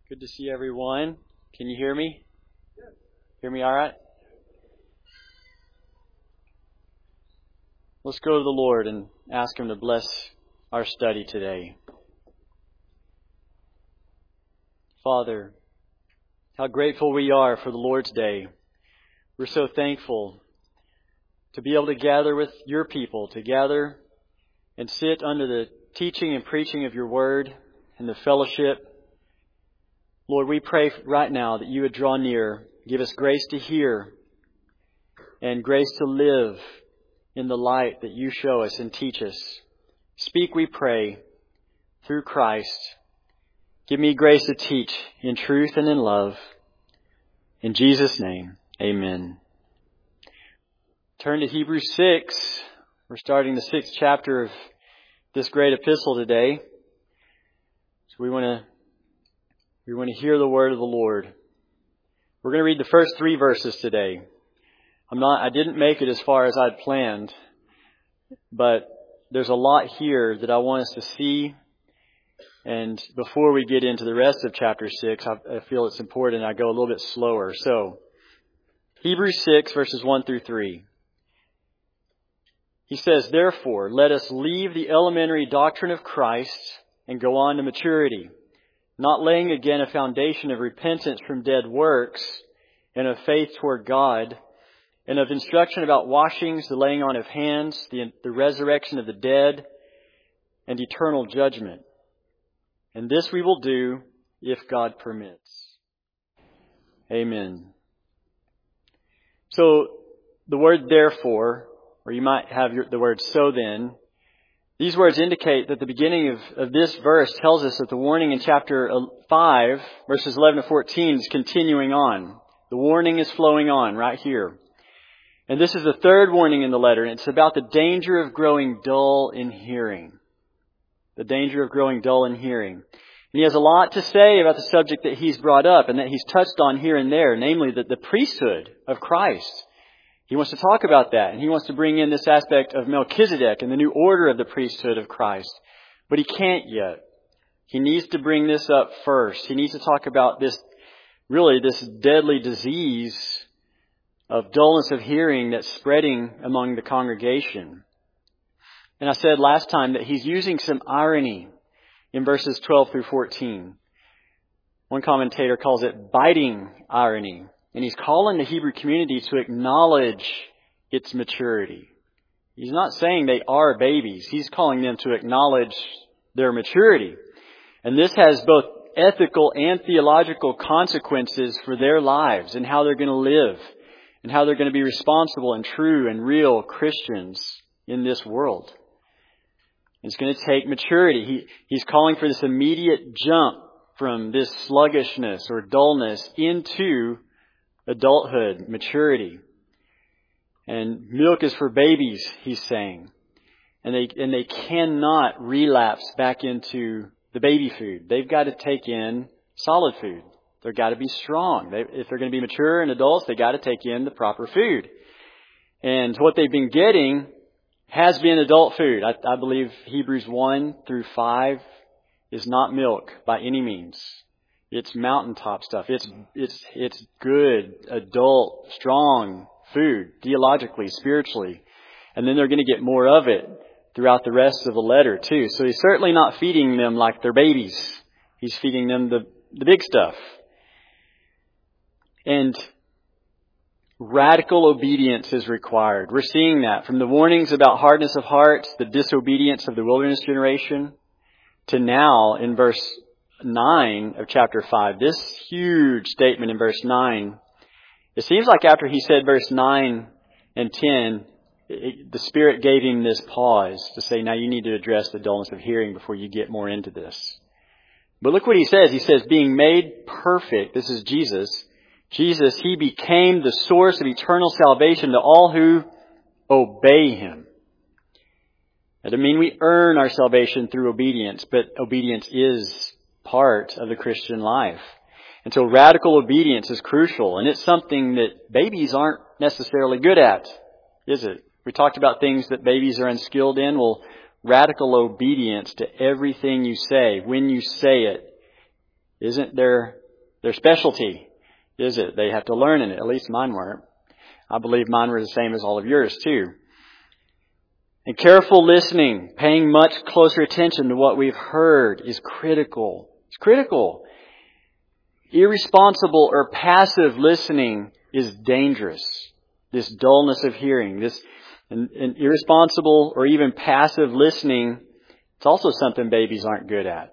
Good to see everyone. Can you hear me? Hear me all right? Let's go to the Lord and ask Him to bless our study today. Father, how grateful we are for the Lord's Day. We're so thankful to be able to gather with your people, to gather and sit under the teaching and preaching of your word and the fellowship. Lord, we pray right now that you would draw near, give us grace to hear and grace to live in the light that you show us and teach us. Speak, we pray, through Christ. Give me grace to teach in truth and in love. In Jesus' name, amen. Turn to Hebrews 6. We're starting the 6th chapter of this great epistle today. So we want to hear the word of the Lord. We're going to read the first 3 verses today. I didn't make it as far as I'd planned, but there's a lot here that I want us to see. And before we get into the rest of chapter 6, I feel it's important I go a little bit slower. So, Hebrews 6 verses 1 through 3. He says, "Therefore, let us leave the elementary doctrine of Christ and go on to maturity, not laying again a foundation of repentance from dead works and of faith toward God, and of instruction about washings, the laying on of hands, the resurrection of the dead, and eternal judgment. And this we will do if God permits." Amen. So the word therefore, or you might have the word so then, these words indicate that the beginning of this verse tells us that the warning in chapter 5, verses 11 to 14 is continuing on. The warning is flowing on right here. And this is the third warning in the letter, and it's about the danger of growing dull in hearing. The danger of growing dull in hearing. And he has a lot to say about the subject that he's brought up and that he's touched on here and there, namely the priesthood of Christ. He wants to talk about that, and he wants to bring in this aspect of Melchizedek and the new order of the priesthood of Christ. But he can't yet. He needs to bring this up first. He needs to talk about this deadly disease of dullness of hearing that's spreading among the congregation. And I said last time that he's using some irony in verses 12 through 14. One commentator calls it biting irony. And he's calling the Hebrew community to acknowledge its maturity. He's not saying they are babies. He's calling them to acknowledge their maturity. And this has both ethical and theological consequences for their lives and how they're going to live and how they're going to be responsible and true and real Christians in this world. It's going to take maturity. He's calling for this immediate jump from this sluggishness or dullness into adulthood, maturity. And milk is for babies, he's saying. And they cannot relapse back into the baby food. They've got to take in solid food. They've got to be strong. If they're going to be mature and adults, they've got to take in the proper food. And what they've been getting has been adult food. I believe Hebrews 1 through 5 is not milk by any means. It's mountaintop stuff. It's good, adult, strong food, theologically, spiritually. And then they're going to get more of it throughout the rest of the letter too. So he's certainly not feeding them like they're babies. He's feeding them the big stuff. And radical obedience is required. We're seeing that from the warnings about hardness of heart, the disobedience of the wilderness generation, to now in verse 9 of chapter 5, this huge statement in verse 9. It seems like after he said verse 9 and 10, the Spirit gave him this pause to say, now you need to address the dullness of hearing before you get more into this. But look what he says. He says, being made perfect, this is Jesus, he became the source of eternal salvation to all who obey Him. That doesn't mean we earn our salvation through obedience, but obedience is part of the Christian life. And so radical obedience is crucial, and it's something that babies aren't necessarily good at, is it? We talked about things that babies are unskilled in. Well, radical obedience to everything you say, when you say it, isn't their specialty, is it? They have to learn in it. At least mine weren't. I believe mine were the same as all of yours too. And careful listening, paying much closer attention to what we've heard is critical. It's critical. Irresponsible or passive listening is dangerous. This dullness of hearing, this and irresponsible or even passive listening, it's also something babies aren't good at.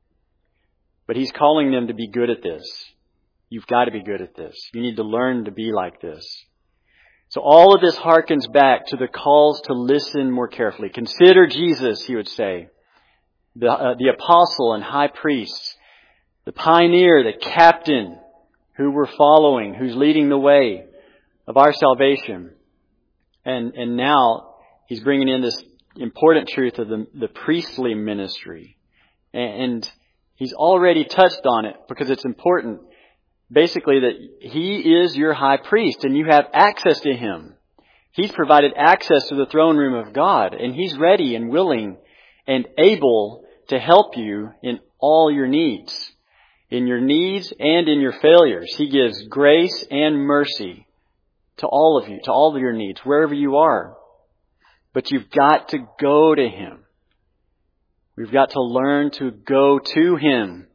But He's calling them to be good at this. You've got to be good at this. You need to learn to be like this. So all of this harkens back to the calls to listen more carefully. Consider Jesus, He would say, the apostle and high priest, the pioneer, the captain who we're following, who's leading the way of our salvation. And now He's bringing in this important truth of the priestly ministry. And He's already touched on it because it's important. Basically that He is your high priest and you have access to Him. He's provided access to the throne room of God, and He's ready and willing and able to help you in all your needs. In your needs and in your failures. He gives grace and mercy to all of you, to all of your needs, wherever you are. But you've got to go to Him. We've got to learn to go to Him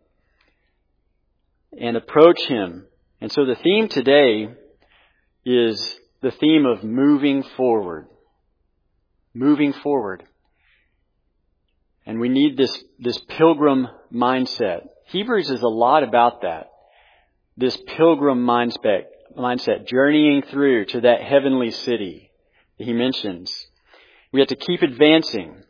and approach Him. And so the theme today is the theme of moving forward. Moving forward. And we need this pilgrim mindset. Hebrews is a lot about that. This pilgrim mindset, journeying through to that heavenly city that he mentions. We have to keep advancing.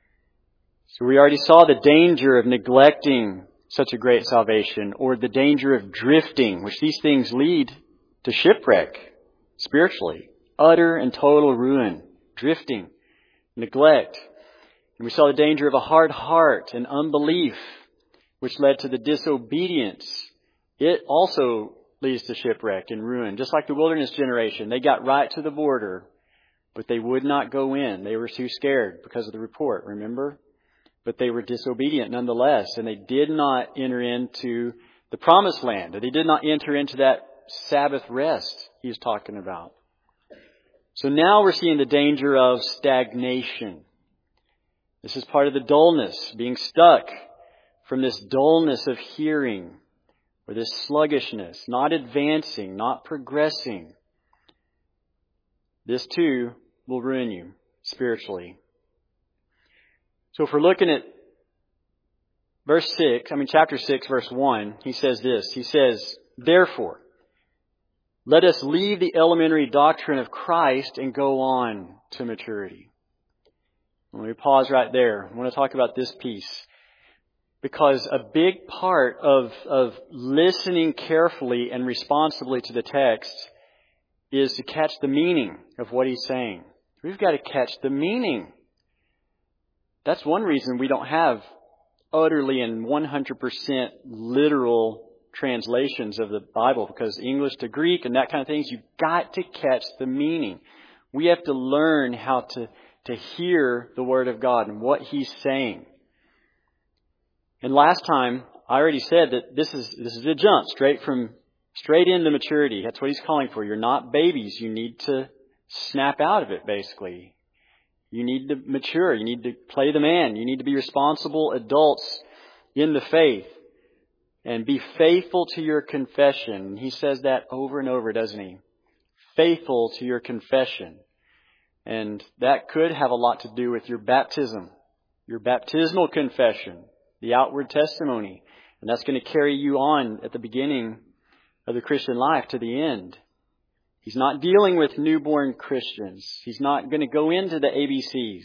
So we already saw the danger of neglecting such a great salvation, or the danger of drifting, which these things lead to shipwreck spiritually. Utter and total ruin. Drifting. Neglect. And we saw the danger of a hard heart and unbelief, which led to the disobedience. It also leads to shipwreck and ruin. Just like the wilderness generation. They got right to the border, but they would not go in. They were too scared because of the report, remember? But they were disobedient nonetheless, and they did not enter into the promised land. They did not enter into that Sabbath rest He's talking about. So now we're seeing the danger of stagnation. This is part of the dullness, being stuck from this dullness of hearing, or this sluggishness, not advancing, not progressing. This too will ruin you spiritually. So if we're looking at chapter 6, verse 1, he says this. He says, therefore, let us leave the elementary doctrine of Christ and go on to maturity. Let me pause right there. I want to talk about this piece. Because a big part of listening carefully and responsibly to the text is to catch the meaning of what he's saying. We've got to catch the meaning. That's one reason we don't have utterly and 100% literal translations of the Bible, because English to Greek and that kind of things, you've got to catch the meaning. We have to learn how to hear the Word of God and what He's saying. And last time, I already said that this is a jump straight into maturity. That's what He's calling for. You're not babies. You need to snap out of it, basically. You need to mature. You need to play the man. You need to be responsible adults in the faith. And be faithful to your confession. He says that over and over, doesn't he? Faithful to your confession. And that could have a lot to do with your baptism. Your baptismal confession. The outward testimony. And that's going to carry you on at the beginning of the Christian life to the end. He's not dealing with newborn Christians. He's not going to go into the ABCs.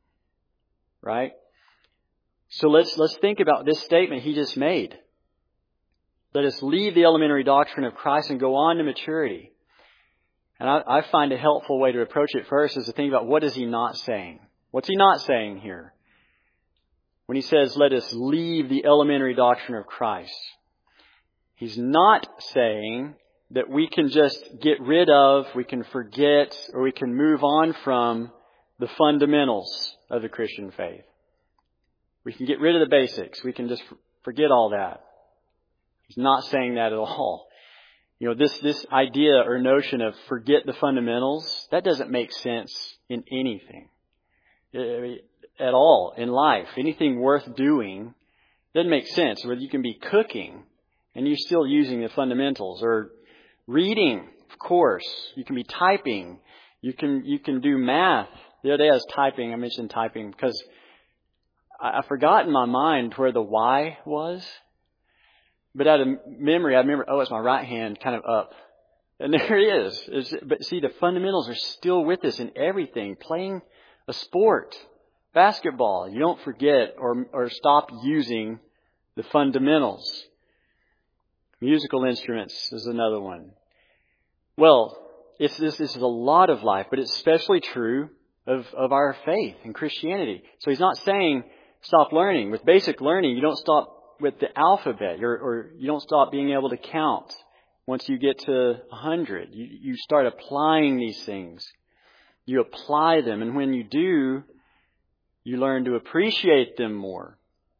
Right? So let's think about this statement he just made. Let us leave the elementary doctrine of Christ and go on to maturity. And I find a helpful way to approach it first is to think about what is he not saying? What's he not saying here? When he says, let us leave the elementary doctrine of Christ. He's not saying that we can just get rid of, we can forget, or we can move on from the fundamentals of the Christian faith. We can get rid of the basics. We can just forget all that. He's not saying that at all. This idea or notion of forget the fundamentals, that doesn't make sense in anything at all in life. Anything worth doing doesn't make sense. Whether you can be cooking and you're still using the fundamentals, or reading, of course. You can be typing. You can do math. The other day I was typing. I mentioned typing because I forgot in my mind where the Y was. But out of memory, I remember, it's my right hand kind of up. And there it is. But see, the fundamentals are still with us in everything. Playing a sport, basketball, you don't forget or stop using the fundamentals. Musical instruments is another one. Well, this is a lot of life, but it's especially true of our faith in Christianity. So he's not saying stop learning. With basic learning, you don't stop with the alphabet, or you don't stop being able to count once you get to 100. You start applying these things. You apply them, and when you do, you learn to appreciate them more.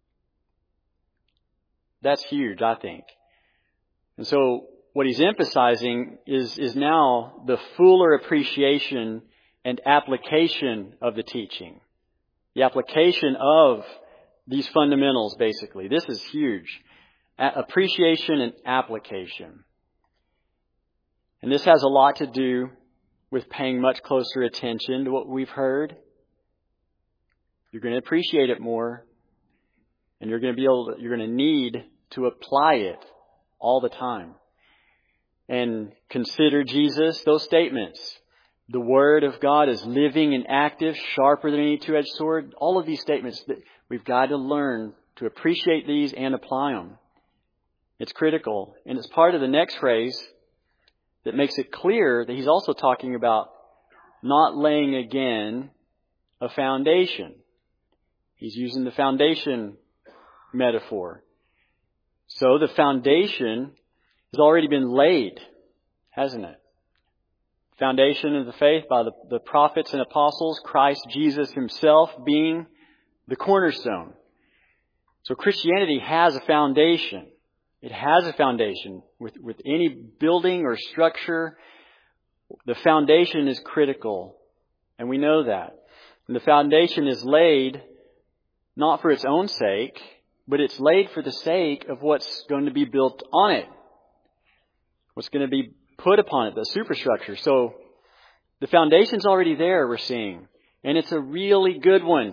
That's huge, I think. And so what he's emphasizing is now the fuller appreciation and application of the teaching. The application of these fundamentals, basically. This is huge. Appreciation and application. And this has a lot to do with paying much closer attention to what we've heard. You're going to appreciate it more. And you're going to need to apply it all the time. And consider Jesus, those statements. The Word of God is living and active, sharper than any two-edged sword. All of these statements, that we've got to learn to appreciate these and apply them. It's critical. And it's part of the next phrase that makes it clear that he's also talking about not laying again a foundation. He's using the foundation metaphor. So the foundation has already been laid, hasn't it? Foundation of the faith by the prophets and apostles, Christ Jesus himself being the cornerstone. So Christianity has a foundation. It has a foundation. With any building or structure, the foundation is critical. And we know that. And the foundation is laid not for its own sake, but it's laid for the sake of what's going to be built on it. What's going to be put upon it, the superstructure. So the foundation's already there, we're seeing. And it's a really good one.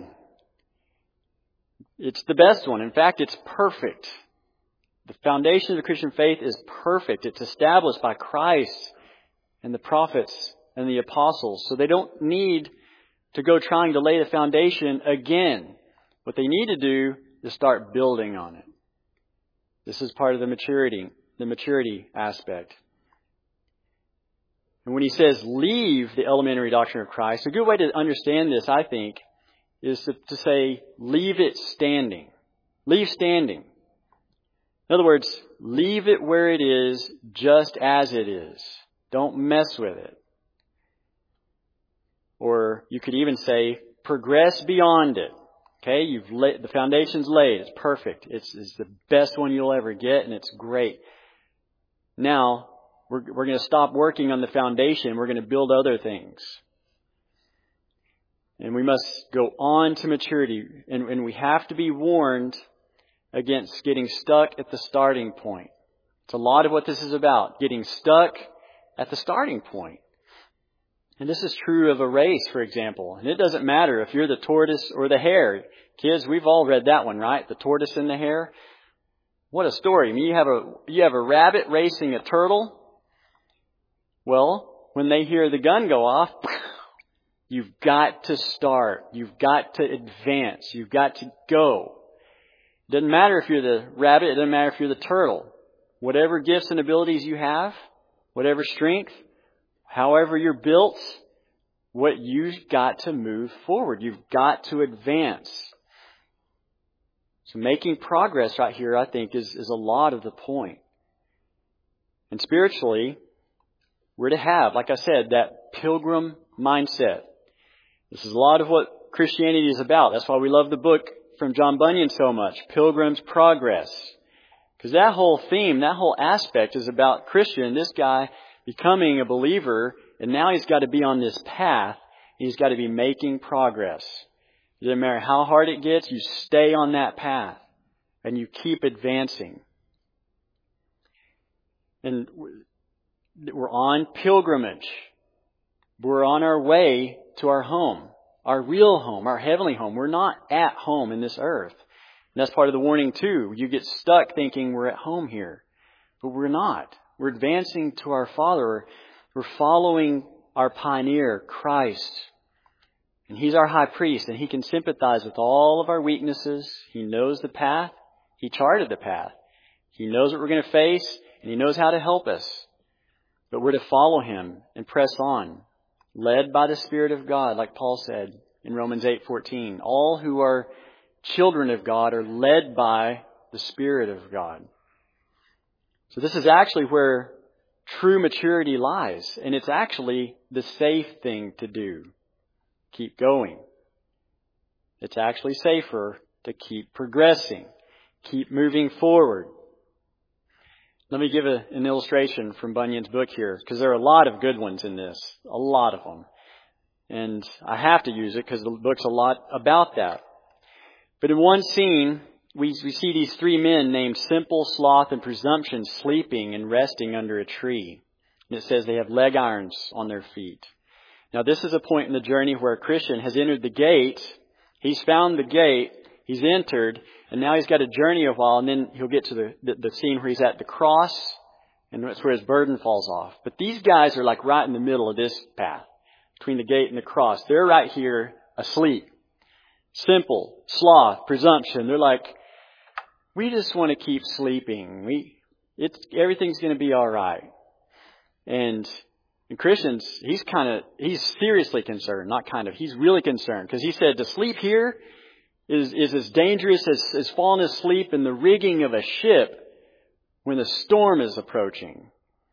It's the best one. In fact, it's perfect. The foundation of the Christian faith is perfect. It's established by Christ and the prophets and the apostles. So they don't need to go trying to lay the foundation again. What they need to do is start building on it. This is part of the maturity aspect. And when he says leave the elementary doctrine of Christ, a good way to understand this, I think, is to say leave it standing. Leave standing. In other words, leave it where it is, just as it is. Don't mess with it. Or you could even say, progress beyond it. Okay, the foundation's laid. It's perfect. It's the best one you'll ever get, and it's great. Now, we're going to stop working on the foundation. We're going to build other things. And we must go on to maturity. And we have to be warned against getting stuck at the starting point. It's a lot of what this is about. Getting stuck at the starting point. And this is true of a race, for example. And it doesn't matter if you're the tortoise or the hare. Kids, we've all read that one, right? The tortoise and the hare. What a story. I mean, you have a rabbit racing a turtle. Well, when they hear the gun go off, you've got to start. You've got to advance. You've got to go. It doesn't matter if you're the rabbit. It doesn't matter if you're the turtle. Whatever gifts and abilities you have, whatever strength, however you're built, you've got to move forward. You've got to advance. So making progress right here, I think, is a lot of the point. And spiritually, we're to have, like I said, that pilgrim mindset. This is a lot of what Christianity is about. That's why we love the book from John Bunyan so much, Pilgrim's Progress. Because that whole theme, that whole aspect is about Christian, this guy becoming a believer, and now he's got to be on this path. He's got to be making progress. It doesn't matter how hard it gets, you stay on that path and you keep advancing. And we're on pilgrimage. We're on our way to our home, our real home, our heavenly home. We're not at home in this earth. And that's part of the warning too. You get stuck thinking we're at home here, but we're not. We're advancing to our Father. We're following our pioneer, Christ. And He's our high priest, and He can sympathize with all of our weaknesses. He knows the path. He charted the path. He knows what we're going to face, and He knows how to help us. But we're to follow Him and press on, led by the Spirit of God, like Paul said in Romans 8:14. All who are children of God are led by the Spirit of God. So this is actually where true maturity lies, and it's actually the safe thing to do. Keep going. It's actually safer to keep progressing, keep moving forward. Let me give an illustration from Bunyan's book here, because there are a lot of good ones in this, a lot of them. And I have to use it because the book's a lot about that. But in one scene, we see these three men named Simple, Sloth, and Presumption sleeping and resting under a tree. And it says they have leg irons on their feet. Now this is a point in the journey where a Christian has entered the gate. He's found the gate. He's entered. And now he's got to journey a while. And then he'll get to the scene where he's at the cross. And that's where his burden falls off. But these guys are like right in the middle of this path. Between the gate and the cross. They're right here asleep. Simple, sloth, presumption. They're like, we just want to keep sleeping. Everything's going to be all right. And Christians, he's seriously concerned, not kind of. He's really concerned because he said to sleep here is as dangerous as falling asleep in the rigging of a ship when the storm is approaching.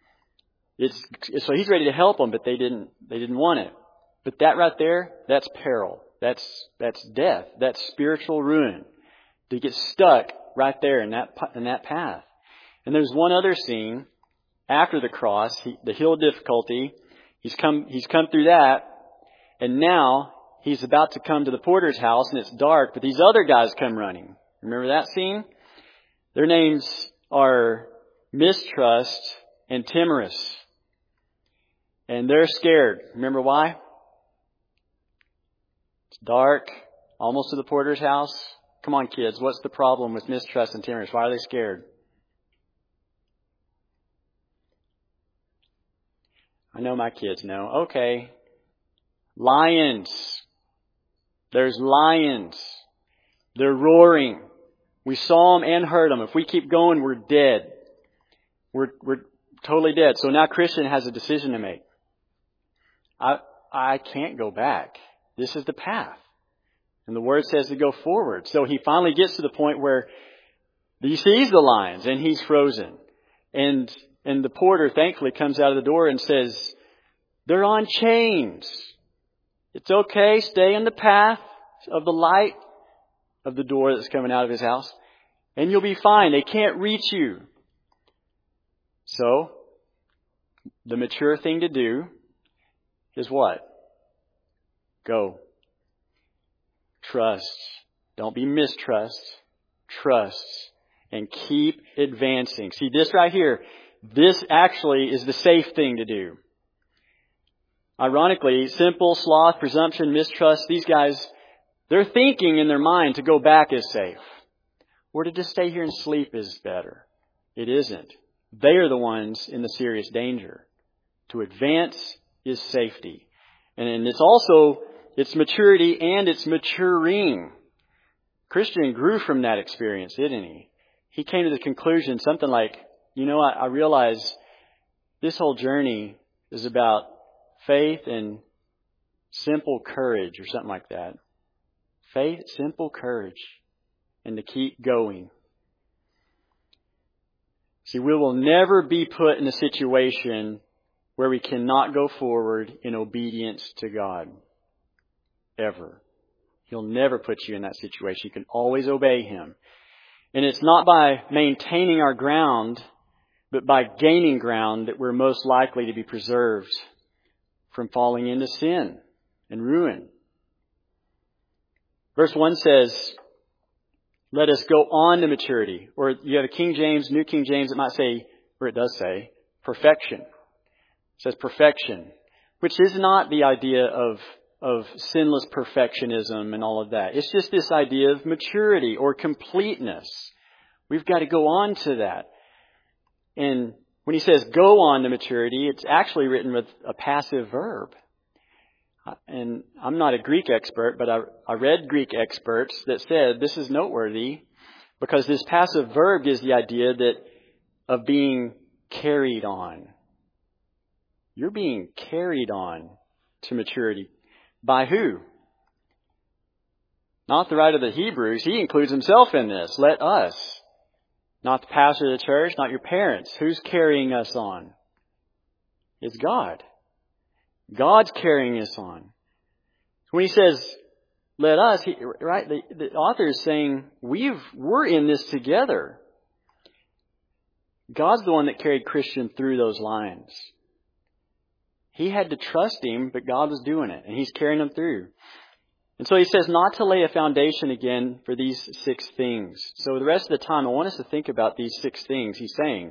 So he's ready to help them, but they didn't want it. But that right there, that's peril. That's death. That's spiritual ruin. To get stuck right there in that path. And there's one other scene after the cross, the hill of difficulty. He's come through that, and now he's about to come to the porter's house, and it's dark. But these other guys come running. Remember that scene? Their names are Mistrust and Timorous, and they're scared. Remember why? It's dark, almost to the porter's house. Come on, kids. What's the problem with Mistrust and Timorous? Why are they scared? I know my kids know. Okay. Lions. There's lions. They're roaring. We saw them and heard them. If we keep going, we're dead. We're totally dead. So now Christian has a decision to make. I can't go back. This is the path. And the Word says to go forward. So he finally gets to the point where he sees the lions and he's frozen. And the porter thankfully comes out of the door and says, they're on chains. It's okay. Stay in the path of the light of the door that's coming out of his house. And you'll be fine. They can't reach you. So, the mature thing to do is what? Go. Trust. Don't be mistrust. Trust. And keep advancing. See this right here. This actually is the safe thing to do. Ironically, simple, sloth, presumption, mistrust, these guys, they're thinking in their mind to go back is safe. Or to just stay here and sleep is better. It isn't. They are the ones in the serious danger. To advance is safety. And it's maturity and it's maturing. Christian grew from that experience, didn't he? He came to the conclusion, something like, I realize this whole journey is about faith and simple courage or something like that. Faith, simple courage, and to keep going. See, we will never be put in a situation where we cannot go forward in obedience to God. Ever. He'll never put you in that situation. You can always obey Him. And it's not by maintaining our ground, but by gaining ground that we're most likely to be preserved from falling into sin and ruin. Verse 1 says, let us go on to maturity. Or you have a King James, New King James, it might say, or it does say, perfection. It says perfection, which is not the idea of sinless perfectionism and all of that. It's just this idea of maturity or completeness. We've got to go on to that. And when he says go on to maturity, it's actually written with a passive verb. And I'm not a Greek expert, but I read Greek experts that said this is noteworthy because this passive verb gives the idea of being carried on. You're being carried on to maturity. By who? Not the writer of the Hebrews. He includes himself in this. Let us. Not the pastor of the church, not your parents. Who's carrying us on? It's God. God's carrying us on. When he says, let us, the author is saying, we're in this together. God's the one that carried Christian through those lines. He had to trust him, but God was doing it, and he's carrying him through. And so he says not to lay a foundation again for these 6 things. So the rest of the time, I want us to think about these 6 things he's saying.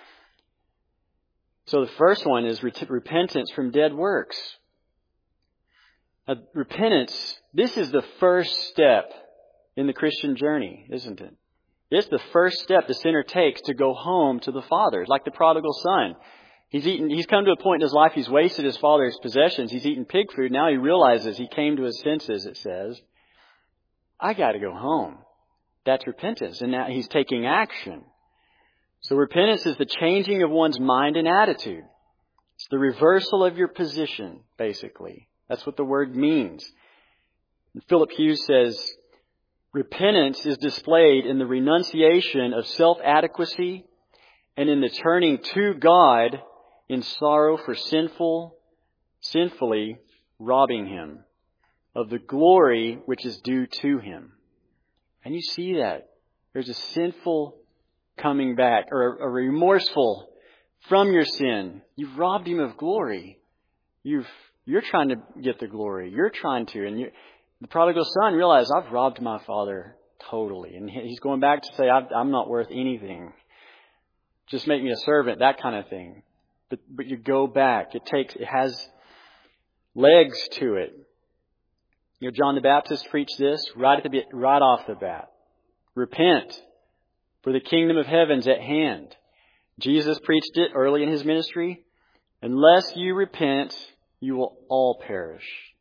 So the first one is repentance from dead works. Now, repentance, this is the first step in the Christian journey, isn't it? It's the first step the sinner takes to go home to the Father, like the prodigal son. He's come to a point in his life, he's wasted his father's possessions. He's eaten pig food. Now he realizes he came to his senses, it says. I got to go home. That's repentance. And now he's taking action. So repentance is the changing of one's mind and attitude. It's the reversal of your position, basically. That's what the word means. And Philip Hughes says, repentance is displayed in the renunciation of self-adequacy and in the turning to God in sorrow for sinfully robbing Him of the glory which is due to Him. And you see that. There's a sinful coming back, or a remorseful from your sin. You've robbed Him of glory. You're trying to get the glory. You're trying to. And the prodigal son realized, I've robbed my father totally. And he's going back to say, I'm not worth anything. Just make me a servant, that kind of thing. But you go back. It has legs to it. You know, John the Baptist preached this right off the bat. Repent, for the kingdom of heaven's at hand. Jesus preached it early in His ministry. Unless you repent, you will all perish.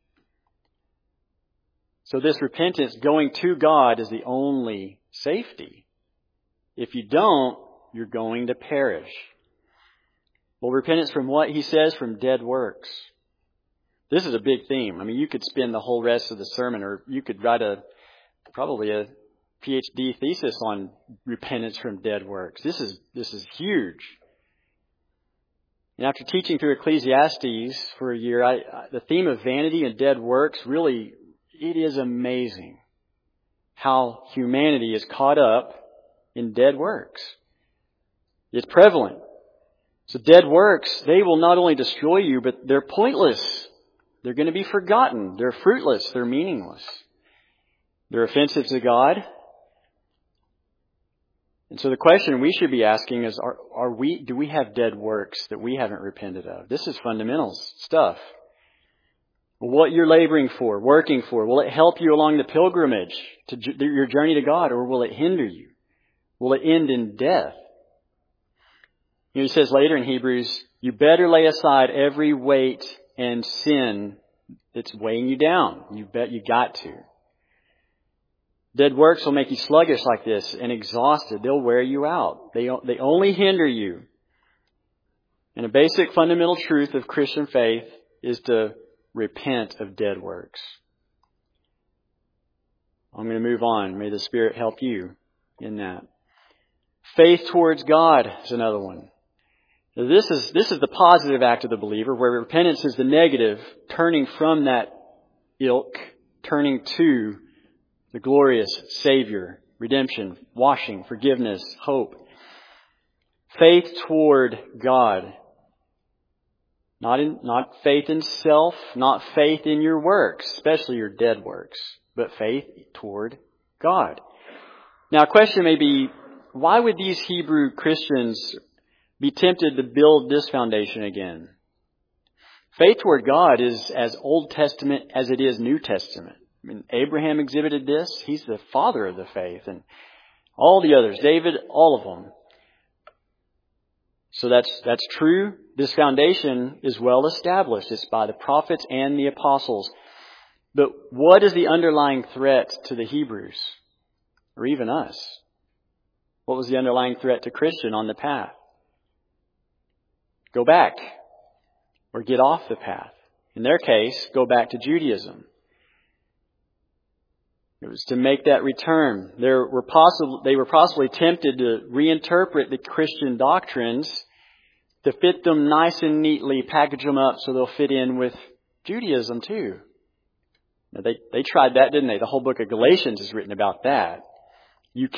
So this repentance, going to God, is the only safety. If you don't, you're going to perish. Well, repentance from what? He says from dead works. This is a big theme. I mean, you could spend the whole rest of the sermon, or you could write probably a PhD thesis on repentance from dead works. This is huge. And after teaching through Ecclesiastes for a year, the theme of vanity and dead works, really, it is amazing how humanity is caught up in dead works. It's prevalent. So dead works, they will not only destroy you, but they're pointless. They're going to be forgotten. They're fruitless. They're meaningless. They're offensive to God. And so the question we should be asking is, do we have dead works that we haven't repented of? This is fundamental stuff. What you're laboring for, working for, will it help you along the pilgrimage to your journey to God, or will it hinder you? Will it end in death? You know, he says later in Hebrews, you better lay aside every weight and sin that's weighing you down. You got to. Dead works will make you sluggish like this and exhausted. They'll wear you out. They only hinder you. And a basic fundamental truth of Christian faith is to repent of dead works. I'm going to move on. May the Spirit help you in that. Faith towards God is another one. This is the positive act of the believer, where repentance is the negative, turning from that ilk, turning to the glorious Savior redemption, washing, forgiveness, hope. Faith toward God. Not faith in self, not faith in your works, especially your dead works, but faith toward God. Now, a question may be, why would these Hebrew Christians be tempted to build this foundation again? Faith toward God is as Old Testament as it is New Testament. I mean, Abraham exhibited this. He's the father of the faith. And all the others, David, all of them. So that's true. This foundation is well established. It's by the prophets and the apostles. But what is the underlying threat to the Hebrews? Or even us? What was the underlying threat to Christian on the path? Go back. Or get off the path. In their case, go back to Judaism. It was to make that return. They were possibly tempted to reinterpret the Christian doctrines to fit them nice and neatly, package them up so they'll fit in with Judaism too. Now, they tried that, didn't they? The whole book of Galatians is written about that. You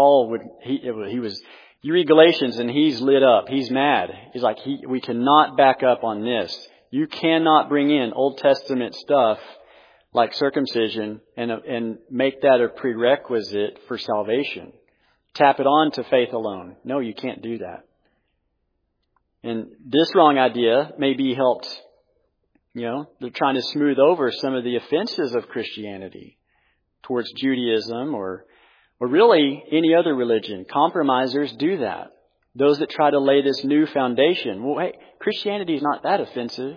read Galatians and he's lit up. He's mad. He's like, we cannot back up on this. You cannot bring in Old Testament stuff like circumcision and make that a prerequisite for salvation. Tap it on to faith alone. No, you can't do that. And this wrong idea may be helped, they're trying to smooth over some of the offenses of Christianity towards Judaism or really any other religion. Compromisers do that. Those that try to lay this new foundation. Well, hey, Christianity is not that offensive.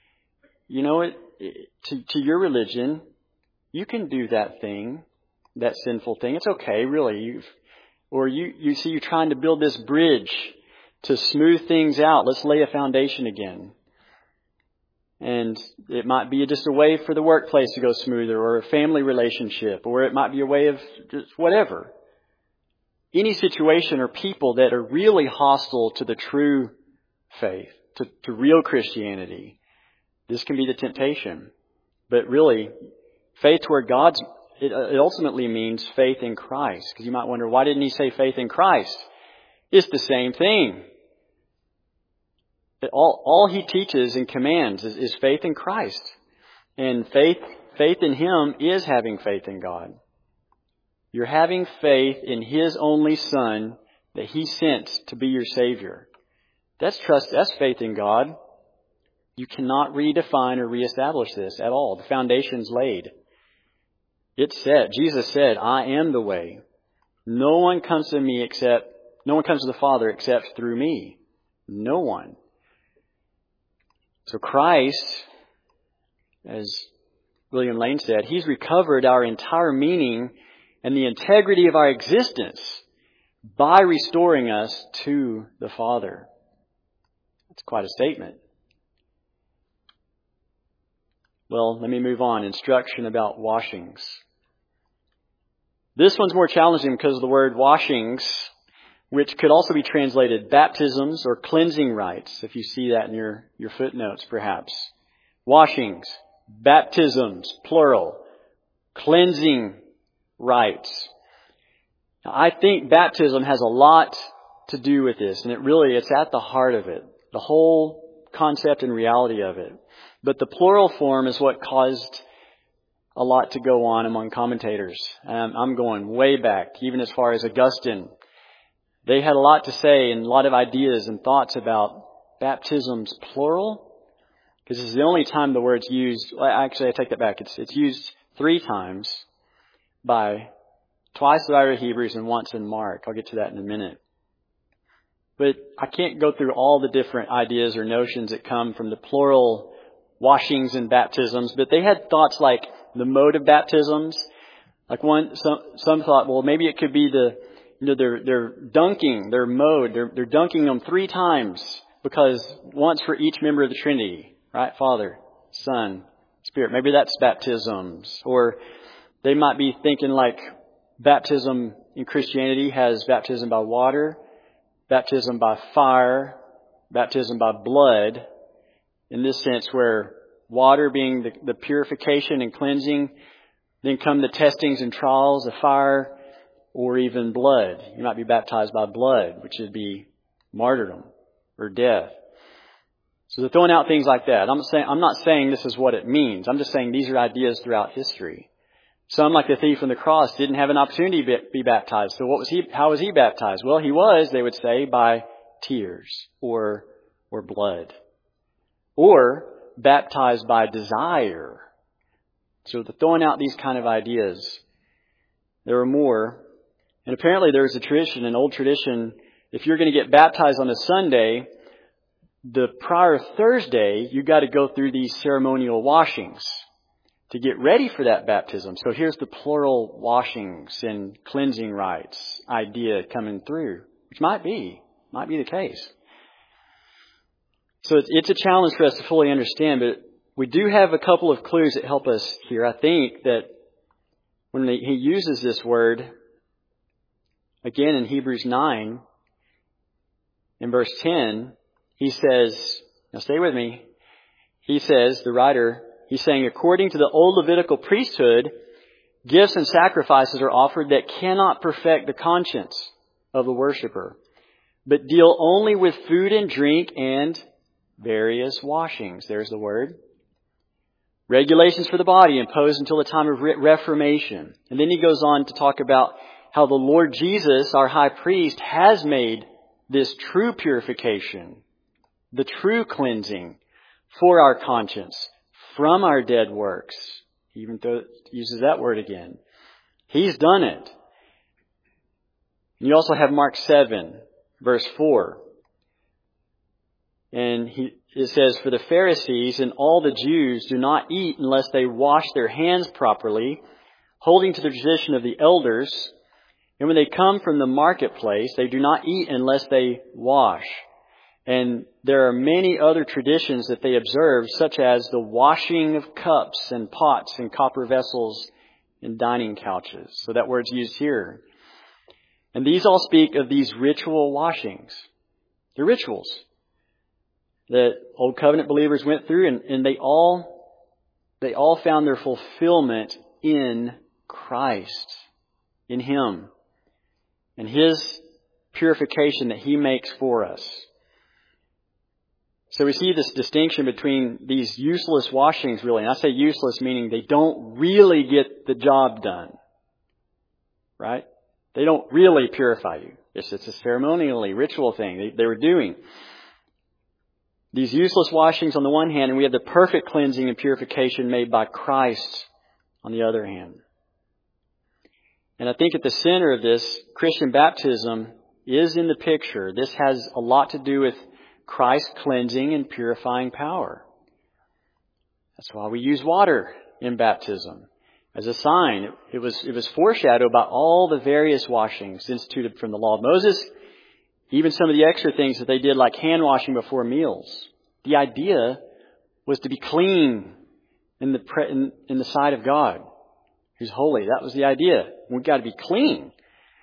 To your religion, you can do that thing, that sinful thing. It's okay, really. You're trying to build this bridge to smooth things out. Let's lay a foundation again. And it might be just a way for the workplace to go smoother, or a family relationship, or it might be a way of just whatever. Any situation or people that are really hostile to the true faith, to real Christianity, this can be the temptation. But really, faith toward God's, it ultimately means faith in Christ. Because you might wonder, why didn't he say faith in Christ? It's the same thing. All he teaches and commands is faith in Christ. And faith in him is having faith in God. You're having faith in his only Son that he sent to be your Savior. That's faith in God. You cannot redefine or reestablish this at all. The foundation's laid. Jesus said, I am the way. No one comes to the Father except through me. No one. So Christ, as William Lane said, he's recovered our entire meaning and the integrity of our existence by restoring us to the Father. That's quite a statement. Well, let me move on. Instruction about washings. This one's more challenging because of the word washings, which could also be translated baptisms or cleansing rites, if you see that in your footnotes perhaps. Washings, baptisms, plural, cleansing rites. Now, I think baptism has a lot to do with this, and it's at the heart of it, the whole concept and reality of it. But the plural form is what caused a lot to go on among commentators. I'm going way back, even as far as Augustine. They had a lot to say and a lot of ideas and thoughts about baptisms plural. Because this is the only time the word's used. Actually, I take that back. It's used 3 times twice by Hebrews and once in Mark. I'll get to that in a minute. But I can't go through all the different ideas or notions that come from the plural washings and baptisms. But they had thoughts like the mode of baptisms. Like some thought, well, maybe it could be they're dunking, their mode. They're dunking them 3 times because once for each member of the Trinity, right? Father, Son, Spirit. Maybe that's baptisms. Or they might be thinking like baptism in Christianity has baptism by water, baptism by fire, baptism by blood. In this sense, where water being the purification and cleansing, then come the testings and trials, the fire or even blood. You might be baptized by blood, which would be martyrdom or death. So they're throwing out things like that. I'm not saying this is what it means. I'm just saying these are ideas throughout history. Some, like the thief on the cross, didn't have an opportunity to be baptized. So how was he baptized? Well, he was, they would say, by tears or blood. Or baptized by desire. So they're throwing out these kind of ideas. There are more. And apparently there was a tradition, an old tradition, if you're going to get baptized on a Sunday, the prior Thursday, you got to go through these ceremonial washings to get ready for that baptism. So here's the plural washings and cleansing rites idea coming through, which might be the case. So it's a challenge for us to fully understand, but we do have a couple of clues that help us here. I think that when he uses this word, again in Hebrews 9, in verse 10, he says, now stay with me, he says, the writer, he's saying, according to the old Levitical priesthood, gifts and sacrifices are offered that cannot perfect the conscience of the worshiper, but deal only with food and drink and various washings. There's the word. Regulations for the body imposed until the time of Reformation. And then he goes on to talk about how the Lord Jesus, our high priest, has made this true purification, the true cleansing for our conscience from our dead works. He even uses that word again. He's done it. And you also have Mark 7, verse 4. And it says, for the Pharisees and all the Jews do not eat unless they wash their hands properly, holding to the tradition of the elders. And when they come from the marketplace, they do not eat unless they wash. And there are many other traditions that they observe, such as the washing of cups and pots and copper vessels and dining couches. So that word's used here. And these all speak of these ritual washings. They're rituals that Old Covenant believers went through, and they all found their fulfillment in Christ, in Him, and His purification that He makes for us. So we see this distinction between these useless washings, really. And I say useless meaning they don't really get the job done. Right? They don't really purify you. It's a ceremonially, ritual thing they were doing. These useless washings on the one hand, and we have the perfect cleansing and purification made by Christ on the other hand. And I think at the center of this, Christian baptism is in the picture. This has a lot to do with Christ's cleansing and purifying power. That's why we use water in baptism as a sign. It was foreshadowed by all the various washings instituted from the law of Moses, even some of the extra things that they did, like hand washing before meals. The idea was to be clean in the sight of God, who's holy. That was the idea. We've got to be clean.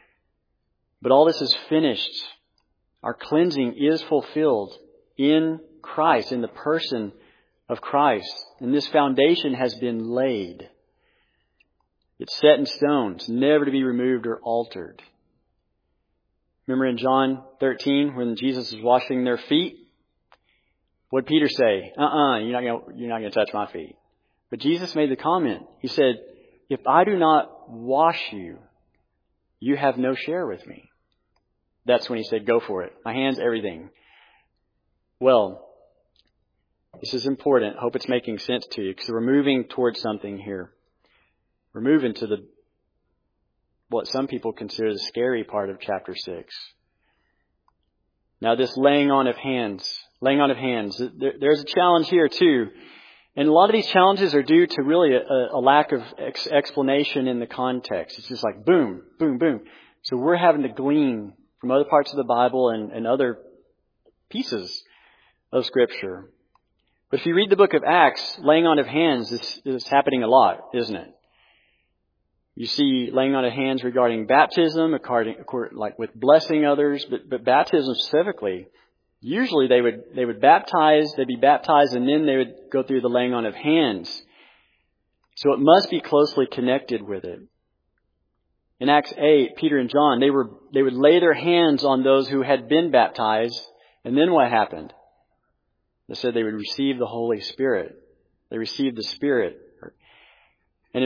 But all this is finished. Our cleansing is fulfilled in Christ, in the person of Christ. And this foundation has been laid. It's set in stone. It's never to be removed or altered. Remember in John 13 when Jesus was washing their feet? What did Peter say? You're not going to touch my feet. But Jesus made the comment. He said, if I do not wash you, you have no share with me. That's when he said, go for it. My hands, everything. Well, this is important. I hope it's making sense to you because we're moving towards something here. We're moving to what some people consider the scary part of chapter 6. Now this laying on of hands. There's a challenge here too. And a lot of these challenges are due to really a lack of explanation in the context. It's just like boom, boom, boom. So we're having to glean from other parts of the Bible and other pieces of Scripture. But if you read the book of Acts, laying on of hands is happening a lot, isn't it? You see laying on of hands regarding baptism, like with blessing others, but baptism specifically. Usually they would be baptized, and then they would go through the laying on of hands. So it must be closely connected with it. In Acts 8, Peter and John, they would lay their hands on those who had been baptized, and then what happened? They said they would receive the Holy Spirit. They received the Spirit. And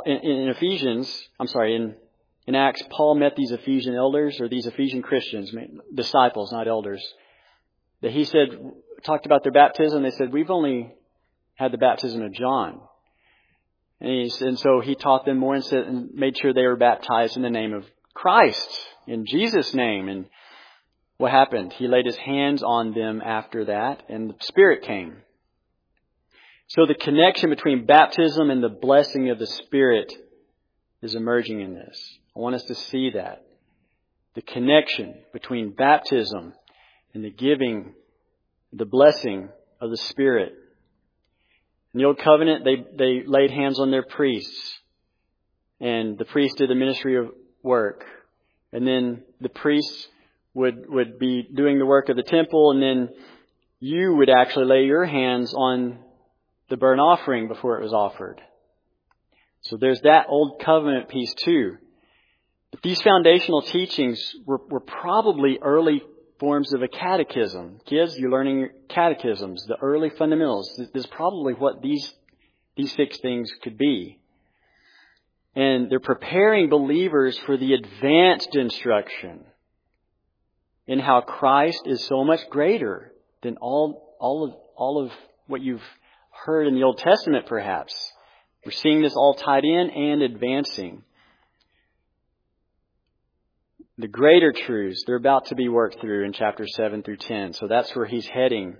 in Acts, Paul met these Ephesian elders, or these Ephesian Christians, disciples, not elders. That he said, talked about their baptism. They said, we've only had the baptism of John. And so he taught them more and made sure they were baptized in the name of Christ, in Jesus' name. And what happened? He laid his hands on them after that, and the Spirit came. So the connection between baptism and the blessing of the Spirit is emerging in this. I want us to see that. The connection between baptism and the giving, the blessing of the Spirit. In the Old Covenant, they laid hands on their priests. And the priest did the ministry of work. And then the priests would be doing the work of the temple. And then you would actually lay your hands on the burnt offering before it was offered. So there's that Old Covenant piece too. But these foundational teachings were probably early forms of a catechism. Kids, you're learning catechisms, the early fundamentals. This is probably what these 6 things could be. And they're preparing believers for the advanced instruction in how Christ is so much greater than all of what you've heard in the Old Testament, perhaps. We're seeing this all tied in and advancing. The greater truths, they're about to be worked through in chapters 7 through 10. So that's where he's heading.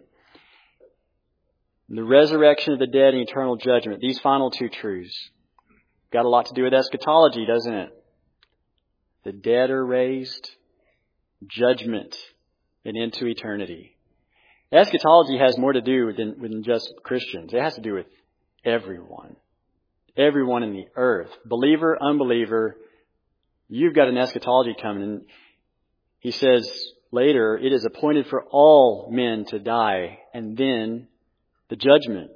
The resurrection of the dead and eternal judgment. These final 2 truths. Got a lot to do with eschatology, doesn't it? The dead are raised, judgment, and into eternity. Eschatology has more to do than just Christians. It has to do with everyone. Everyone in the earth. Believer, unbeliever. You've got an eschatology coming. And he says later, it is appointed for all men to die, and then the judgment.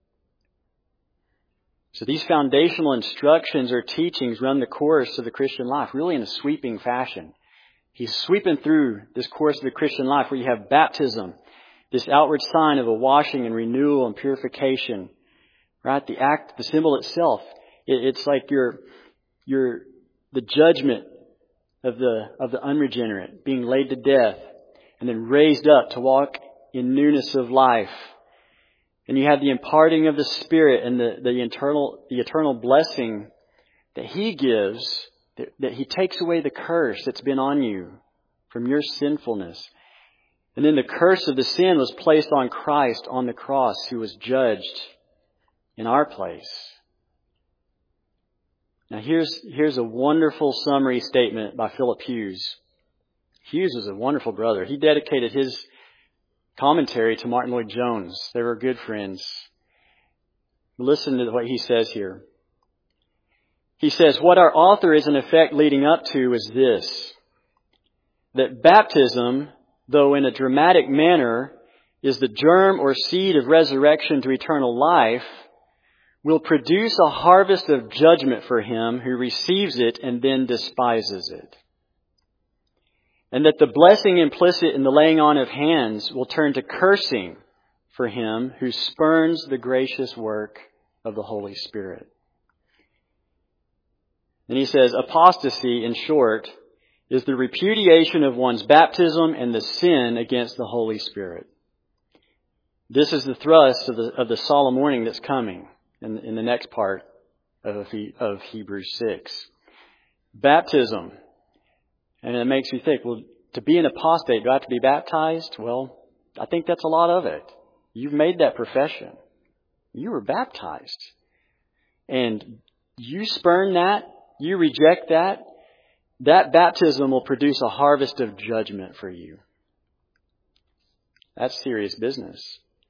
So these foundational instructions or teachings run the course of the Christian life, really in a sweeping fashion. He's sweeping through this course of the Christian life where you have baptism, this outward sign of a washing and renewal and purification. Right? The act, the symbol itself, it's like the judgment of the unregenerate being laid to death and then raised up to walk in newness of life. And you have the imparting of the Spirit and the eternal blessing that He gives, that He takes away the curse that's been on you from your sinfulness. And then the curse of the sin was placed on Christ on the cross, who was judged in our place. Now here's a wonderful summary statement by Philip Hughes. Hughes was a wonderful brother. He dedicated his commentary to Martin Lloyd-Jones. They were good friends. Listen to what he says here. He says, what our author is in effect leading up to is this: that baptism, though in a dramatic manner, is the germ or seed of resurrection to eternal life, will produce a harvest of judgment for him who receives it and then despises it. And that the blessing implicit in the laying on of hands will turn to cursing for him who spurns the gracious work of the Holy Spirit. And he says, apostasy, in short, is the repudiation of one's baptism and the sin against the Holy Spirit. This is the thrust of the solemn warning that's coming in the next part of Hebrews 6. Baptism. And it makes me think, well, to be an apostate, do I have to be baptized? Well, I think that's a lot of it. You've made that profession. You were baptized. And you spurn that, you reject that, that baptism will produce a harvest of judgment for you. That's serious business.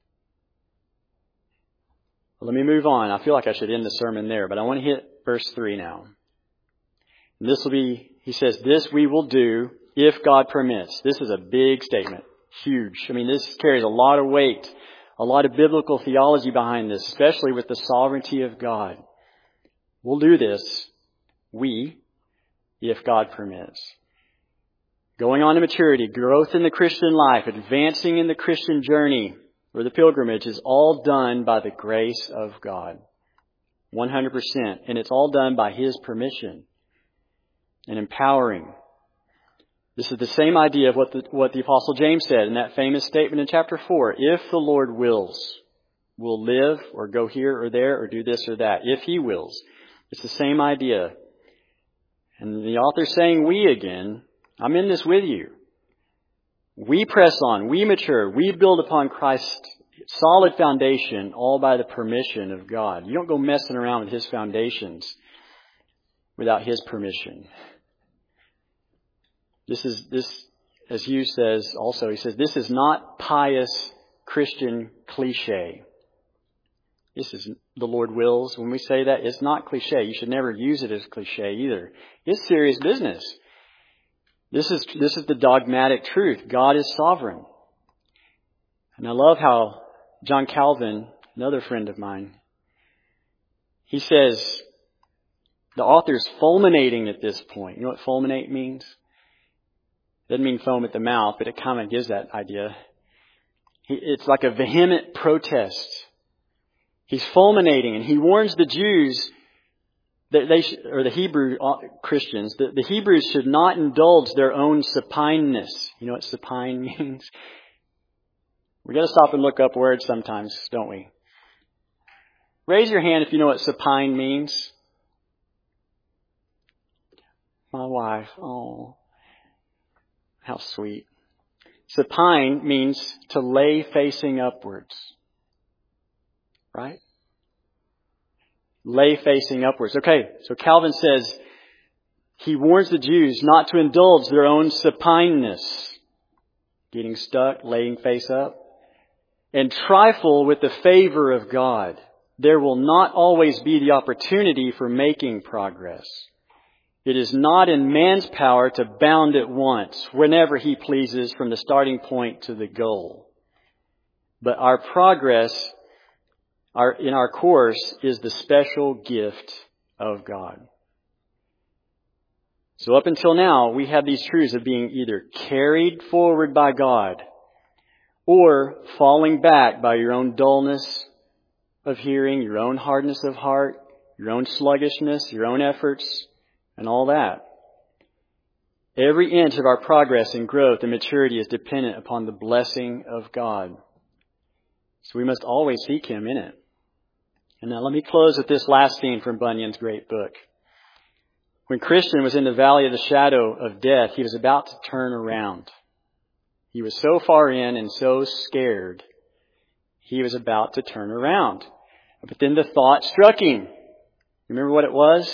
Well, let me move on. I feel like I should end the sermon there, but I want to hit verse 3 now. And this will be, he says, this we will do if God permits. This is a big statement. Huge. I mean, this carries a lot of weight, a lot of biblical theology behind this, especially with the sovereignty of God. We'll do this, we, if God permits. Going on to maturity, growth in the Christian life, advancing in the Christian journey or the pilgrimage is all done by the grace of God. 100%. And it's all done by His permission and empowering. This is the same idea of what the Apostle James said in that famous statement in chapter 4. If the Lord wills, we'll live or go here or there or do this or that. If He wills. It's the same idea. And the author's saying we again. I'm in this with you. We press on. We mature. We build upon Christ's solid foundation all by the permission of God. You don't go messing around with His foundations without His permission. This, as Hughes says also, he says, this is not pious Christian cliche. This is the Lord wills. When we say that, it's not cliche. You should never use it as cliche either. It's serious business. This is the dogmatic truth. God is sovereign. And I love how John Calvin, another friend of mine, he says, the author's fulminating at this point. You know what fulminate means? It doesn't mean foam at the mouth, but it kind of gives that idea. It's like a vehement protest. He's fulminating, and he warns the Jews that or the Hebrew Christians, that the Hebrews should not indulge their own supineness. You know what supine means? We got to stop and look up words sometimes, don't we? Raise your hand if you know what supine means. My wife. Oh, how sweet. Supine means to lay facing upwards. Right? Lay facing upwards. Okay, so Calvin says he warns the Jews not to indulge their own supineness, getting stuck, laying face up, and trifle with the favor of God. There will not always be the opportunity for making progress. It is not in man's power to bound at once, whenever he pleases, from the starting point to the goal. But our progress in our course is the special gift of God. So up until now, we have these truths of being either carried forward by God or falling back by your own dullness of hearing, your own hardness of heart, your own sluggishness, your own efforts, and all that. Every inch of our progress and growth and maturity is dependent upon the blessing of God. So we must always seek Him in it. And now let me close with this last scene from Bunyan's great book. When Christian was in the valley of the shadow of death, he was about to turn around. He was so far in and so scared, he was about to turn around. But then the thought struck him. Remember what it was?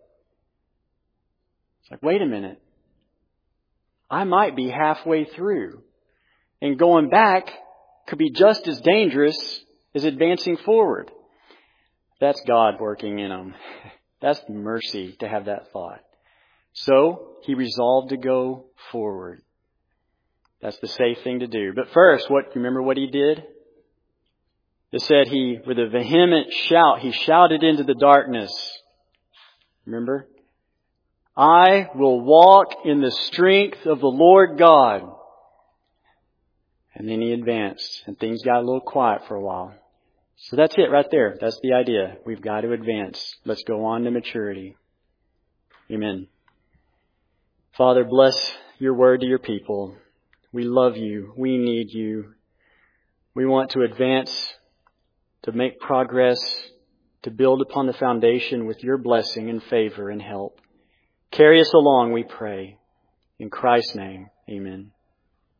It's like, wait a minute. I might be halfway through. And going back could be just as dangerous as advancing forward. That's God working in him. That's mercy to have that thought. So he resolved to go forward. That's the safe thing to do. But first, remember what he did? It said with a vehement shout, he shouted into the darkness. Remember? I will walk in the strength of the Lord God. And then he advanced, and things got a little quiet for a while. So that's it right there. That's the idea. We've got to advance. Let's go on to maturity. Amen. Father, bless your word to your people. We love you. We need you. We want to advance, to make progress, to build upon the foundation with your blessing and favor and help. Carry us along, we pray. In Christ's name, amen.